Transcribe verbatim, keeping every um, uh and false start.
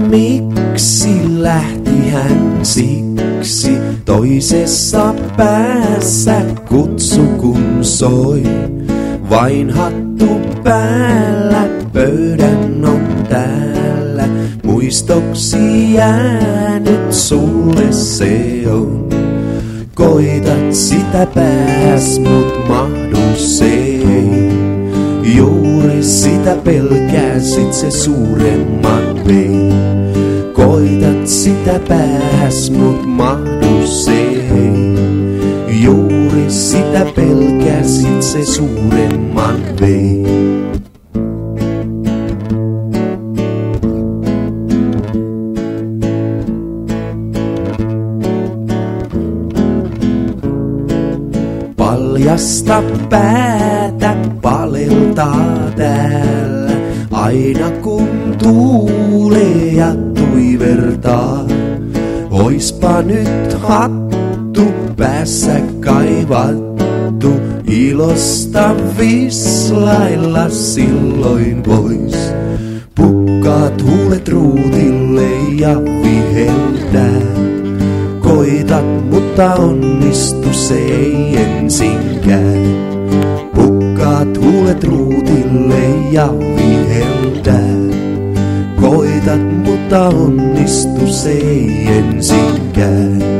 miksi lähti hän siksi? Toisessa päässä kutsu kun soi. Vain hattu päällä, pöydän on täällä. Muistoksi jäänyt sulle se on. Koitat sitä pääs, mut mahdu se ei. Juuri sitä pelkäsit, se suuremman vei. Koitat sitä pääs, mut mahdu se ei. Juuri sitä pelkäsit, se suuremman vei. Paljasta päätä paleltaa täällä, aina kun tuulee ja tuivertaa. Oispa nyt hattu päässä kaivattu, ilosta vislailla silloin vois. Pukkaat huulet ruutille ja viheltää. Koitat, mutta onnistu se ei ensinkään. Pukkaat huulet ruutille ja viheltää. Koitat, mutta onnistu se ei ensinkään.